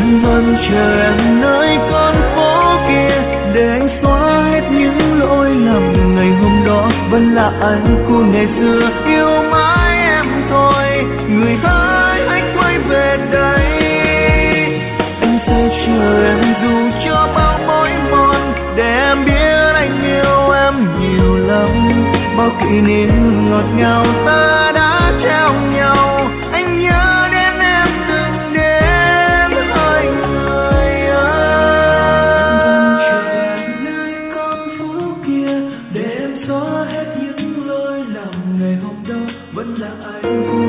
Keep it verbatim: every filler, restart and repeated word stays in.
Anh vẫn chờ em nơi con phố kia để anh xóa hết những lỗi lầm ngày hôm đó. Vẫn là anh của ngày xưa yêu mãi em thôi. Người hỡi hãy quay về đây. Anh sẽ chờ em dù cho bao mỏi mòn để em biết anh yêu em nhiều lắm. Bao kỷ niệm ngọt ngào ta đã trao nhau. Anh nhớ đến em từng đêm hai người ơi. Nơi con phố kia để em xóa hết những lỗi lầm ngày hôm đó. Vẫn là anh.